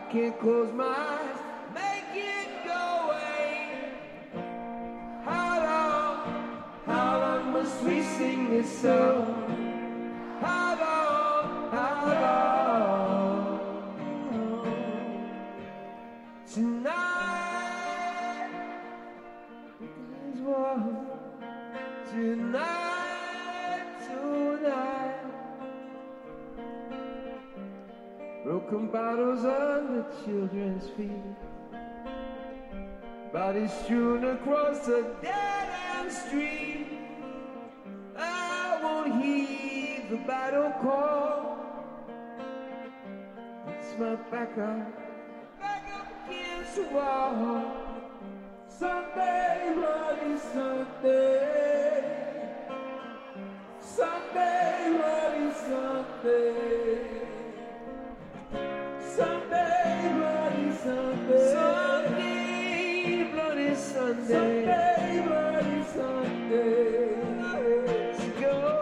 can't close my eyes, make it go away. How long must we sing this song? How long? Tonight, there's one. Tonight. Broken bottles under children's feet, bodies strewn across a dead-end street. I won't heed the battle call. It's my back up against the wall. Sunday, bloody Sunday. Sunday, bloody Sunday. Sunday, bloody Sunday. Sunday, bloody Sunday. Sunday, bloody Sunday. Let's go.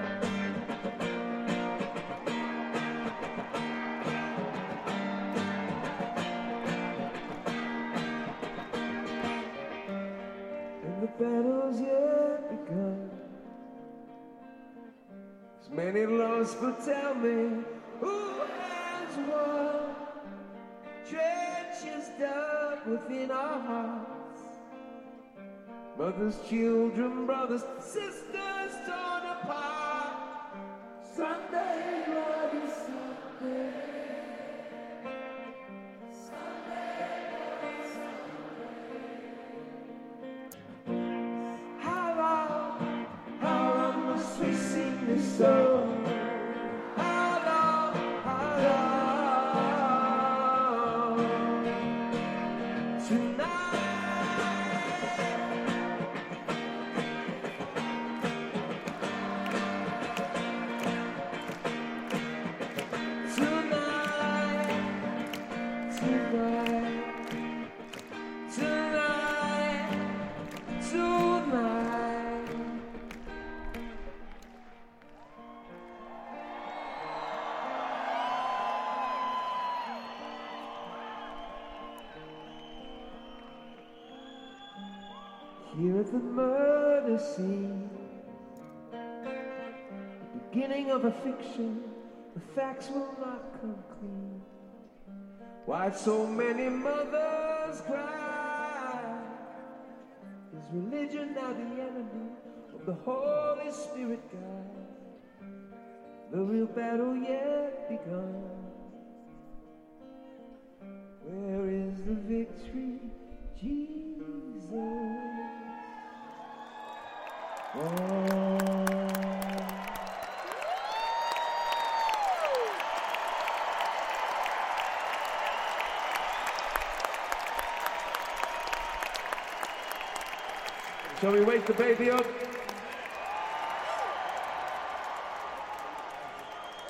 And the battle's yet begun. There's many lost, but tell me, who has won? Trenches dug within our hearts. Mothers, children, brothers, sisters torn apart. Sunday, bloody Sunday. Sunday, bloody Sunday. How long must we sing this song? Here at the murder scene, the beginning of a fiction, the facts will not come clean. Why so many mothers cry? Is religion now the enemy of the Holy Spirit God? The real battle yet begun. Where is the victory, Jesus? Shall we wake the baby up?